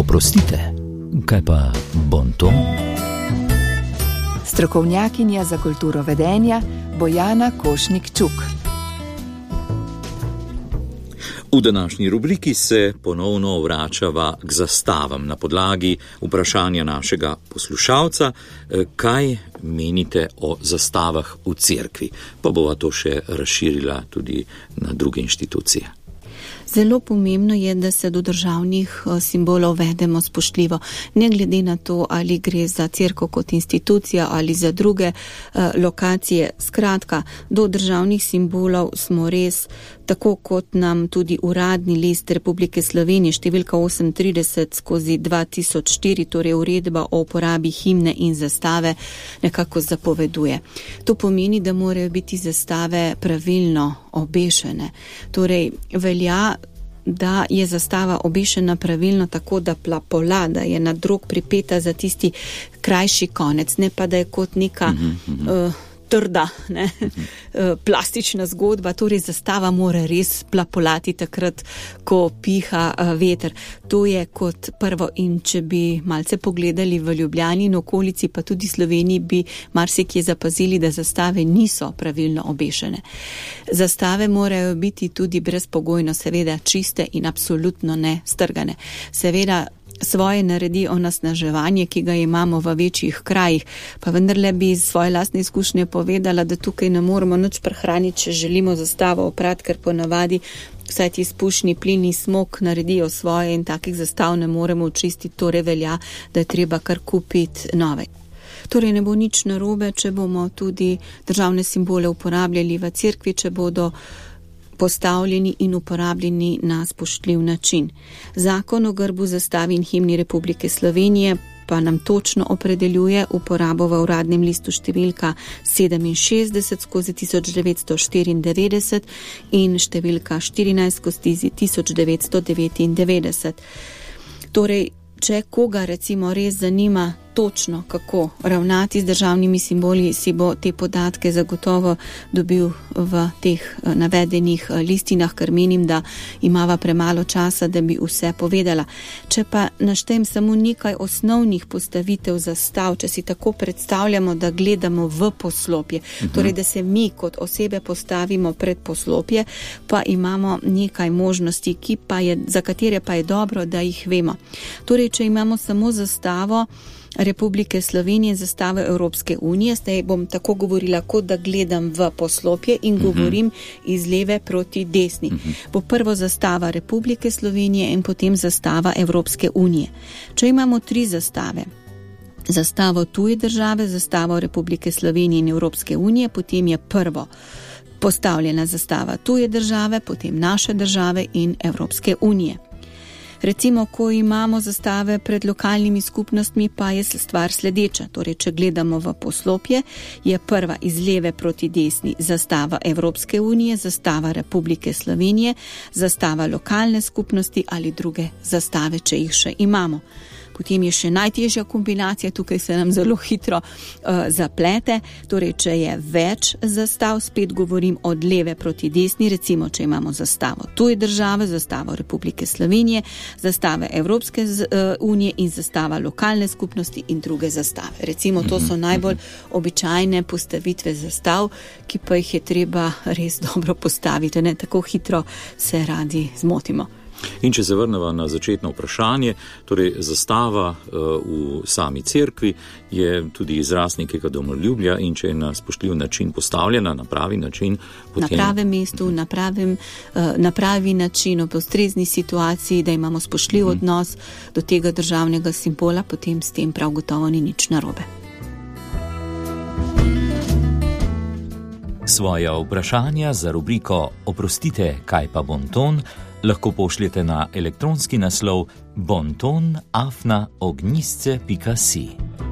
Oprostite, kaj pa bonton? Strokovnjakinja za kulturo vedenja Bojana Košnik-Čuk. V današnji rubriki se ponovno vračava k zastavam na podlagi vprašanja našega poslušalca, kaj menite o zastavah v cerkvi, pa bova to še razširila tudi na druge inštitucije. Zelo pomembno je, da se do državnih simbolov vedemo spoštljivo, ne glede na to, ali gre za cerkev kot institucija ali za druge lokacije. Skratka, do državnih simbolov smo res, tako kot nam tudi uradni list Republike Slovenije številka 38/2004, torej uredba o uporabi himne in zastave, nekako zapoveduje. To pomeni, da morajo biti zastave pravilno obešene. Torej, velja, da je zastava obešena pravilno tako, da plapola, da je na drog pripeta za tisti krajši konec, ne pa da je kot neka trda, plastična zgodba. Torej zastava mora res plapolati takrat, ko piha veter. To je kot prvo, in če bi malce pogledali v Ljubljani in okolici, pa tudi Sloveniji, bi marsikje zapazili, da zastave niso pravilno obešene. Zastave morajo biti tudi brezpogojno, seveda čiste in absolutno ne strgane. Seveda svoje naredi onesnaževanje, ki ga imamo v večjih krajih, pa vendarle bi iz svoje lastne izkušnje povedala, da tukaj ne moramo nič prehraniti, če želimo zastavo oprati, ker ponavadi vsaj ti izpušni plini, smog naredijo svoje in takih zastav ne moremo očistiti, torej velja, da je treba kar kupiti nove. Torej ne bo nič narobe, če bomo tudi državne simbole uporabljali v cerkvi, če bodo postavljeni in uporabljeni na spoštljiv način. Zakon o grbu, zastavi in himni Republike Slovenije pa nam točno opredeljuje uporabo v uradnem listu številka 67/1994 in številka 14/1999. Torej, če koga recimo res zanima točno, kako ravnati z državnimi simboli, si bo te podatke zagotovo dobil v teh navedenih listinah, ker menim, da imava premalo časa, da bi vse povedala. Če pa naštejem samo nekaj osnovnih postavitev zastav, če si tako predstavljamo, da gledamo v poslopje, torej da se mi kot osebe postavimo pred poslopje, pa imamo nekaj možnosti, za katere pa je dobro, da jih vemo. Torej, če imamo samo zastavo Republike Slovenije, zastavo Evropske unije, zdaj bom tako govorila, kot da gledam v poslopje in govorim iz leve proti desni. Bo prvo zastava Republike Slovenije in potem zastava Evropske unije. Če imamo 3 zastave, zastavo tuje države, zastavo Republike Slovenije in Evropske unije, potem je prvo postavljena zastava tuje države, potem naše države in Evropske unije. Recimo, ko imamo zastave pred lokalnimi skupnostmi, pa je stvar sledeča. Torej, če gledamo v poslopje, je prva iz leve proti desni zastava Evropske unije, zastava Republike Slovenije, zastava lokalne skupnosti ali druge zastave, če jih še imamo. Potem je še najtežja kombinacija, tukaj se nam zelo hitro zaplete. Torej, če je več zastav, spet govorim od leve proti desni, recimo, če imamo zastavo tuje države, zastavo Republike Slovenije, zastave Evropske unije in zastava lokalne skupnosti in druge zastave. Recimo, to so najbolj običajne postavitve zastav, ki pa jih je treba res dobro postaviti, ne tako hitro se radi zmotimo. In če se vrnemo na začetno vprašanje, torej zastava v sami cerkvi je tudi izraz nekega domoljubja in če je na spoštljiv način postavljena, na pravi način, potem... Na pravem mestu, na pravi način, ob ustrezni situaciji, da imamo spoštljiv odnos do tega državnega simbola, potem s tem prav gotovo ni nič narobe. Svoja vprašanja za rubriko Oprostite, kaj pa bonton lahko pošljete na elektronski naslov bonton@ognjisce.si.